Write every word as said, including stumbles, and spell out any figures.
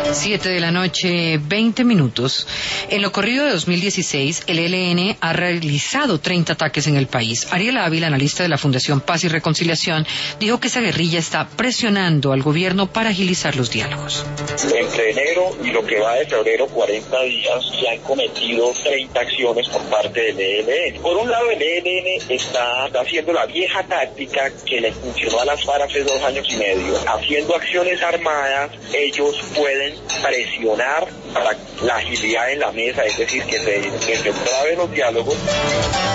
Siete de la noche, veinte minutos. En lo corrido de dos mil dieciséis, el E L N ha realizado treinta ataques en el país. Ariel Ávila, analista de la Fundación Paz y Reconciliación, dijo que esa guerrilla está presionando al gobierno para agilizar los diálogos. Entre enero y lo que va de febrero, cuarenta días, se han cometido treinta acciones por parte del E L N. Por un lado, el E L N está haciendo la vieja táctica que le funcionó a las FARC hace dos años y medio. Haciendo acciones armadas, ellos pueden presionar para la agilidad en la mesa, es decir, que se, que se traben los diálogos.